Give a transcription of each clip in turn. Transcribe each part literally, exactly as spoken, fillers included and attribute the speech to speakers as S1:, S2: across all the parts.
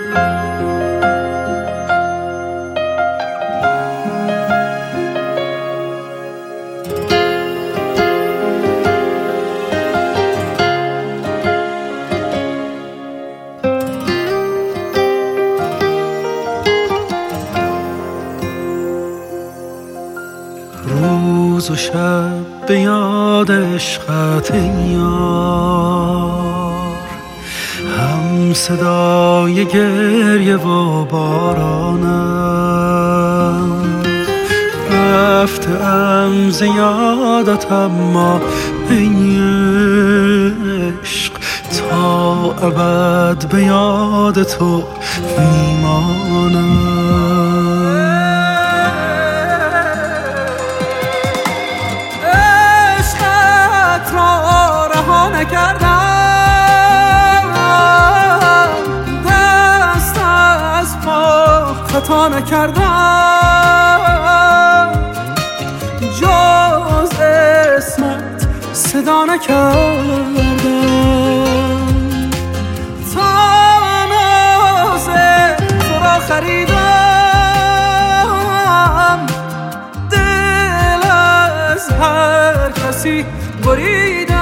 S1: روز و شب به یاد عشقت یار، هم صدای گریه و بارانم. رفتم ز یادت اما ای عشق، تا ابد به یاد تو میمانم.
S2: نکردم دست از پا خطا نکردم، جز اسمت صدا نکردم. تا ناز تو را خریدم، دل از هر کسی بریدم.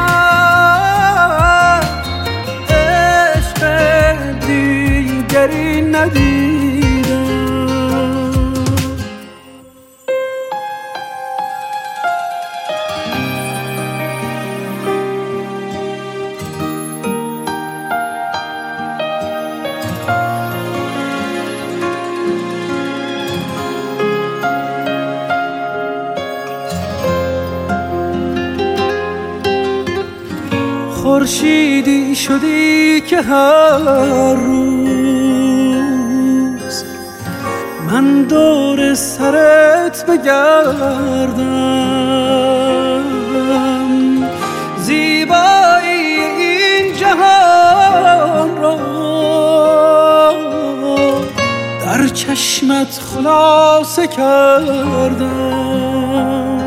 S2: دیگری ندیدم. خورشیدی شدی که هر روز من دور سرت بگردم. زیبایی این جهان را در چشمت خلاصه کردم.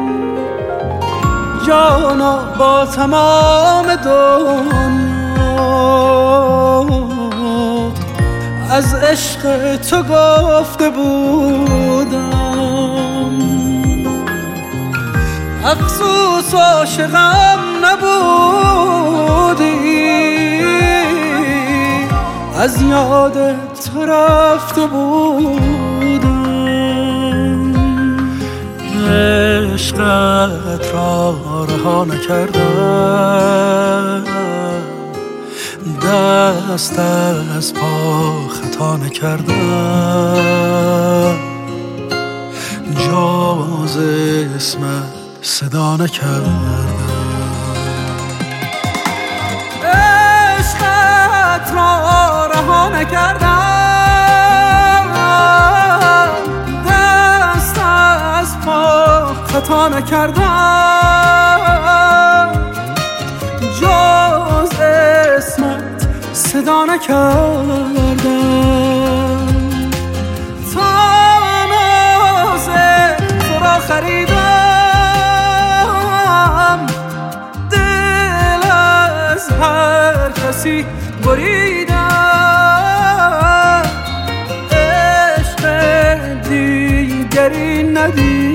S2: جانا با تمام دنیا از عشق تو گفته بودم. افسوس عاشقم نبودی، از یاد تو رفته بودم.
S1: عشقت را رها نکردم، دست از پا خطا نکردم، جز اسمت صدا نکردم.
S2: عشقت را رها نکردم، دست از پا خطا نکردم، جز اسمت صدا نکردم. تا ناز تو را خریدم، دل از هر کسی بریدم. عشق دیگری ندیدم.